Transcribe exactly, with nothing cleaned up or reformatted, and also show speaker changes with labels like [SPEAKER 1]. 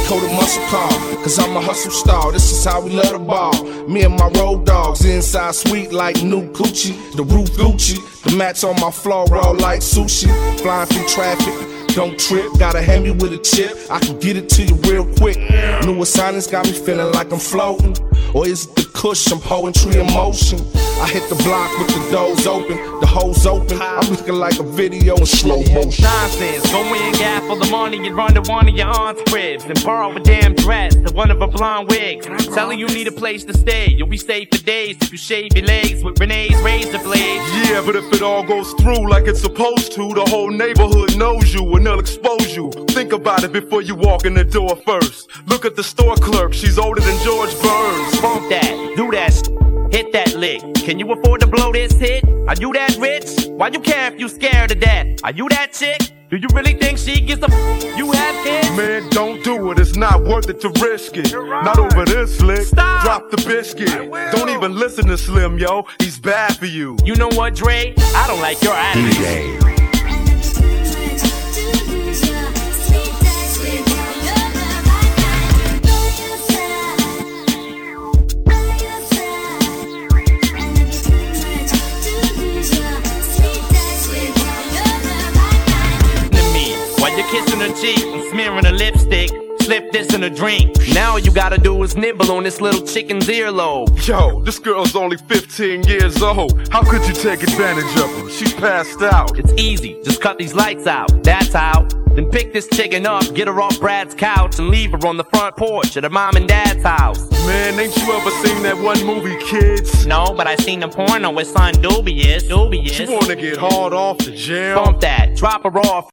[SPEAKER 1] coated muscle car, cause I'm a hustle star. This is how we love the ball. Me and my road dogs, inside sweet like new Gucci. The roof Gucci, the mats on my floor raw like sushi. Flying through traffic, don't trip, gotta hand me with a chip. I can get it to you real quick. New assignments got me feeling like I'm floating. Or is it the cushion, poetry in motion? I hit the block with the doors open, the hoes open. I'm looking like a video in slow motion.
[SPEAKER 2] Nonsense, go in, gap for the money and run to one of your aunt's cribs and borrow a damn dress to one of her blonde wigs. Tell her you need a place to stay. You'll be safe for days if you shave your legs with Renee's razor blade.
[SPEAKER 3] Yeah, but if it all goes through like it's supposed to, the whole neighborhood knows you and they'll expose you. Think about it before you walk in the door first. Look at the store clerk, she's older than George Burns.
[SPEAKER 2] Bump that, do that sh- hit that lick. Can you afford to blow this hit? Are you that rich? Why you care if you scared of that? Are you that chick? Do you really think she gives a f- you have kids?
[SPEAKER 3] Man, don't do it, it's not worth it to risk it. Right. Not over this lick.
[SPEAKER 2] Stop.
[SPEAKER 3] Drop the biscuit. Don't even listen to Slim, yo, he's bad for you.
[SPEAKER 2] You know what, Dre? I don't like your attitude.
[SPEAKER 4] D J.
[SPEAKER 2] Kissing her cheek and smearing her lipstick. Slip this in a drink. Now all you gotta do is nibble on this little chicken's earlobe.
[SPEAKER 3] Yo, this girl's only fifteen years old. How could you take advantage of her? She's passed out.
[SPEAKER 2] It's easy, just cut these lights out. That's how. Then pick this chicken up, get her off Brad's couch, and leave her on the front porch at her mom and dad's house.
[SPEAKER 3] Man, ain't you ever seen that one movie, Kids?
[SPEAKER 2] No, but I seen the porno with son Dubious. Dubious.
[SPEAKER 3] She wanna get hauled off to jail.
[SPEAKER 2] Bump that, drop her off.